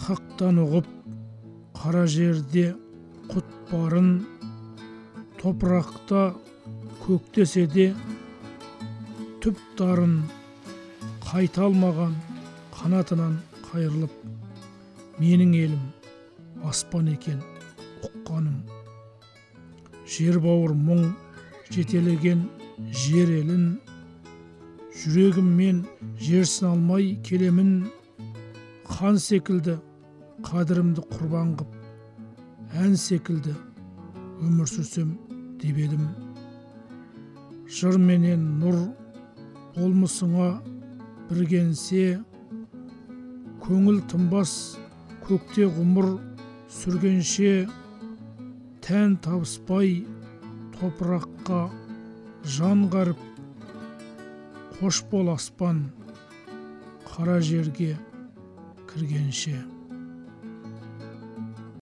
хақтан ұғып қара жерде құт барын, топырақта көктесе де түп дарын, қайта алмаған қанатынан қайырылып, менің елім аспан екен ұққаным. Жер бауыр мұң жетелеген жер елін, жүрегіммен жерсін алмай келемін. Қан секілді қадірімді құрбан қып, ән секілді өмір сүрсем деп едім. Жыр менен нұр болмысыңа біргенсе, көңіл тынбас көкте ғұмыр сүргенше, тән табыспай топыраққа жан ғаріп, қош бол аспан қара жерге кіргенше.